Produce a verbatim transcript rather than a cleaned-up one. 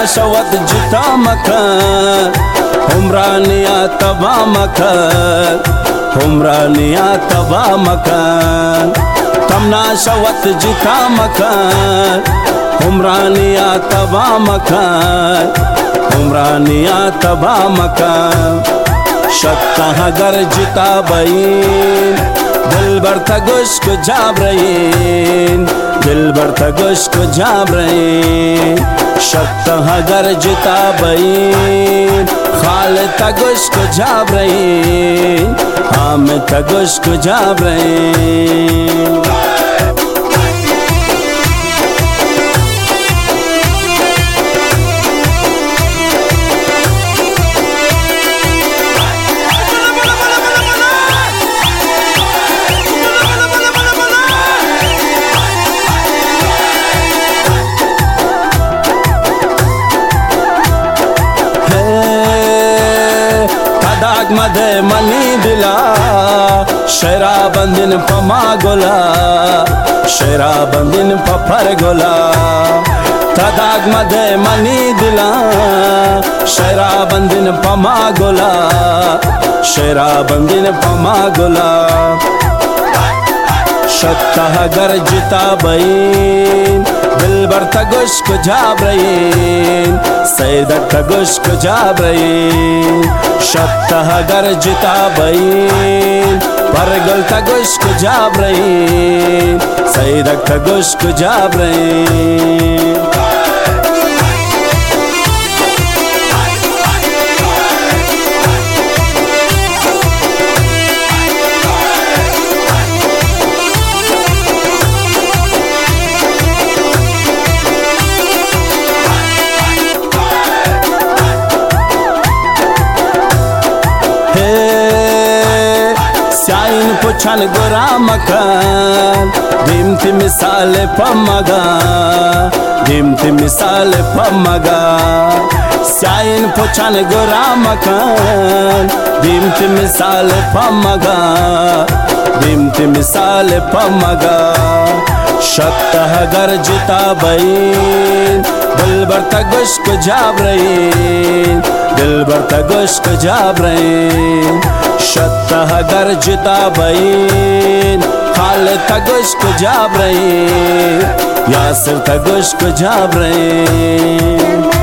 شوت جتا مکن عمرانیا تبا مکن عمرانیا تبا مکن تمنا شوت جتا مکن عمرانیا تبا مکن عمرانیا تبا مکن شتا گر جتا بین दिल बरता गुश को जाबरईन दिल बरता गुश को जाबरईन शक्ता गर जिता बईन खाल तगुश को जाबरईन हम तगुश को जाबरईन मधे मनी दिला शेरा बंदिन पमा गोला शेरा बंदिन पफर गोला तदाग मधे मनी दिला शेरा बंदिन पमा गोला शेरा बंदिन पमा गोला शक्ता गर जिता बईन दिल बरता गुश को जाबरईन सैद तगुश को जाबरईन शक्ता गर जिता बईन परगल तगुश को जाबरईन सैद तगुश को जाबरईन पुछन गोरा मकान दिमती मिसाल पमगा दिमती मिसाल पमगा साइन पुछन गोरा मकान दिमती मिसाल पमगा दिमती मिसाल पमगा शक्ता गर जिता बईन दिल बरता गुश को जाबरईन दिल बरता गुश को जाबरईन शक्ता गर जिता बईन खाल तगुश को जाबरईन यासिर तगुश को जाबरईन